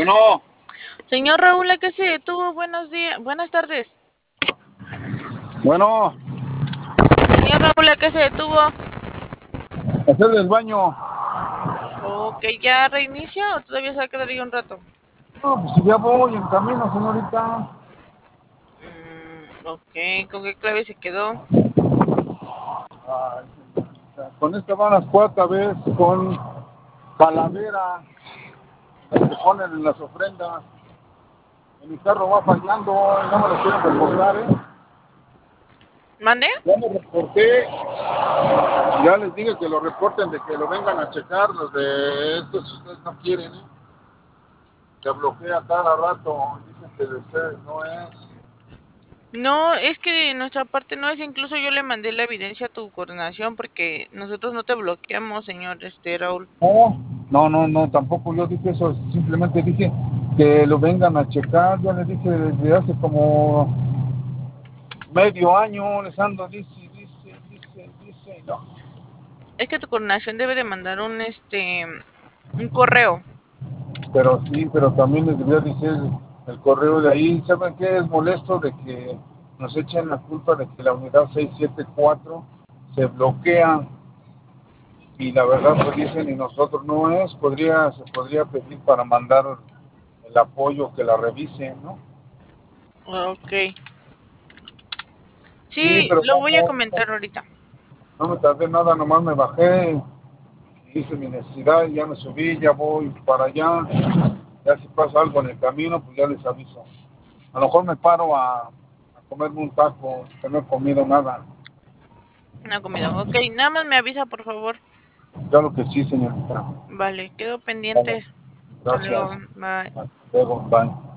Bueno, Señor Raúl, ¿a qué se detuvo? Buenos días, buenas tardes. bueno, Señor Raúl, ¿a qué se detuvo? hacer el baño. Ok, ¿ya reinicia o todavía se va a quedar ahí un rato? No, pues si ya voy en camino, señorita. Ok, ¿con qué clave se quedó? Ay, señorita, con esta van las cuarta vez con calavera, la que ponen en las ofrendas. Mi carro va fallando y no me lo quieren reportar, ¿eh? ¿Mande? Ya me reporté, ya les dije que lo reporten, de que lo vengan a checar, los de estos, si ustedes no quieren, ¿eh? Se bloquea cada rato, dicen que de ustedes no es. No, es que de nuestra parte no es, incluso yo le mandé la evidencia a tu coordinación porque nosotros no te bloqueamos, señor Raúl. No, tampoco yo dije eso, simplemente dije que lo vengan a checar, ya les dije desde hace como medio año, les ando, dice, no. Es que tu coordinación debe de mandar un correo. Pero sí, pero también les debía decir el correo de ahí. ¿Saben qué es molesto? De que nos echen la culpa de que la unidad 674 se bloquea y la verdad pues dicen y nosotros no es, se podría pedir para mandar el apoyo que la revisen, ¿no? Ok. Sí, Sí, pero lo voy a comentar ahorita. no me tardé nada, nomás me bajé, hice mi necesidad, ya me subí, ya voy para allá. Ya si pasa algo en el camino, pues ya les aviso. A lo mejor me paro a comerme un taco, que no he comido nada. Una comida. Ok, nada más me avisa, por favor. Claro que sí, señorita. Vale, quedo Vale, pendiente. Hasta luego. gracias. Bye. Hasta luego, bye.